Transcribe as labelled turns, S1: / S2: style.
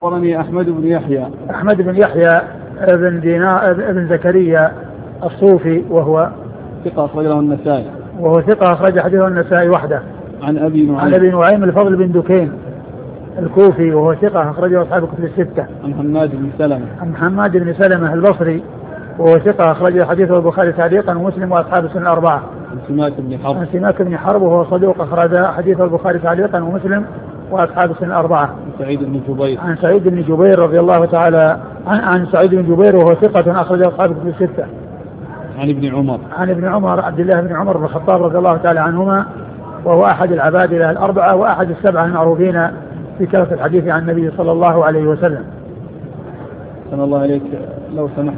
S1: أخبرني أحمد بن يحيى
S2: ابن دينار ابن زكريا الصوفي وهو
S1: ثقة أخرجه النسائي.
S2: أخرج حديثه النسائي وحده.
S1: عن أبي
S2: نعيم الفضل بن دكين الكوفي وهو ثقة أخرجه أصحاب الكتب الستة.
S1: عن
S2: حماد بن سلمة البصري وهو ثقة أخرج حديثه البخاري تعليقا ومسلم وأصحاب السنن الأربعة.
S1: عن
S2: سماك بن حرب وهو صدوق أخرج حديثه البخاري تعليقا ومسلم وأصحاب السنن الأربعة. عن سعيد بن جبير رضي الله تعالى عن سعيد بن جبير وهو ثقة أخرج أصحاب الكتب الستة. عن ابن عمر عبد الله بن عمر بن الخطاب رضي الله تعالى عنهما وهو أحد العبادلة الأربعة وأحد السبعة المعروفين في كثرة الحديث عن النبي صلى الله عليه وسلم.
S1: صلى الله عليك. لو سمحت